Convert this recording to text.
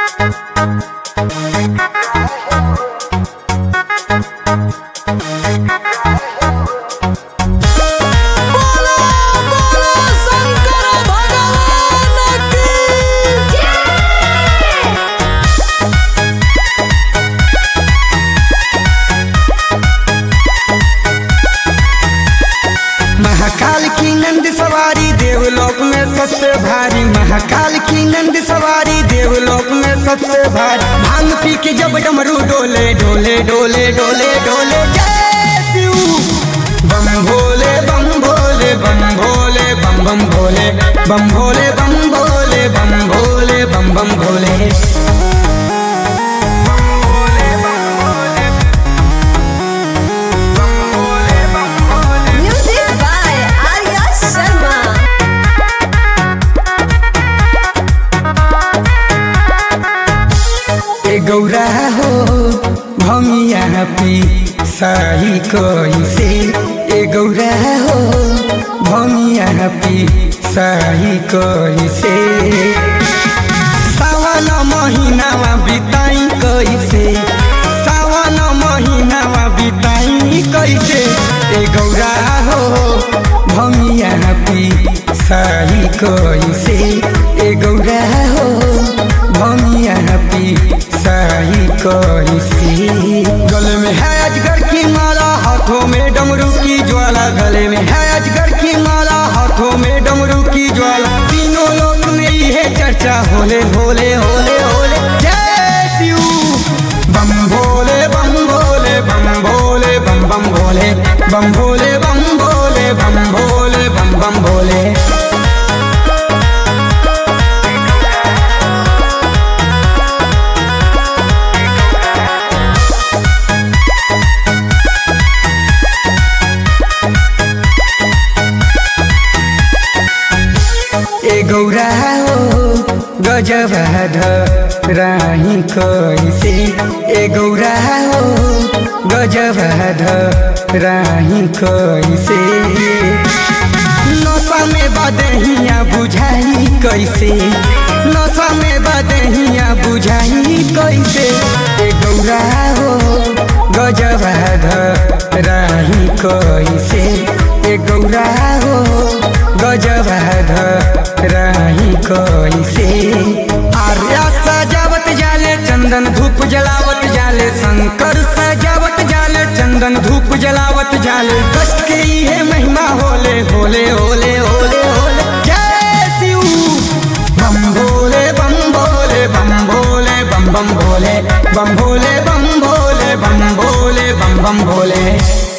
महाकाल की नंद सवारी देवलोक में सबसे भारी। महाकाल की नंद सवारी देवलोक में सबसे भारी। भांग पी के जब डमरू डोले डोले डोले डोले डोले जय शिव। बम भोले बम भोले बम भोले बम बम भोले बम भोले बम भोले बम भोले बम बम भोले। गौरा हो भमिया पी सही कैसे। ए गौरा हो भमिया पी सही कैसे। सावन महीनावा बिताई कैसे। सावन महीनावा बिताई कैसे। ए गौरा हो भमिया पी सही कैसे। ए गौरा हो भमिया पी सही कैसे। गले में है अजगर की माला हाथों में डमरू की ज्वाला। गले में है अजगर की माला हाथों में डमरू की ज्वाला। तीनों लोग में ये चर्चा होले होले होले होले जय शिव। बम भोले बम भोले बम भोले बम बम भोले बम भोले बम भोले बम भोले बम बम भोले। ए गौरा हो गजब राही कैसे। ए गौरा हो गजब राही कैसे। नशा में बदहिया बुझाई कैसे। नशा में बदहिया बुझाई कैसे। ए गौरा हो गजब राही कैसे। ए गौरा हो गजब राही कैसे। आर्या सजावत जाले चंदन धूप जलावत जाले। शंकर सजावत जाले चंदन धूप जलावत जाले। कष्ट के ये महिमा होले होले होले होले होले जय शिव। बम भोले बम भोले बम भोले बम बम भोले बम भोले बम भोले बम भोले बम बम भोले।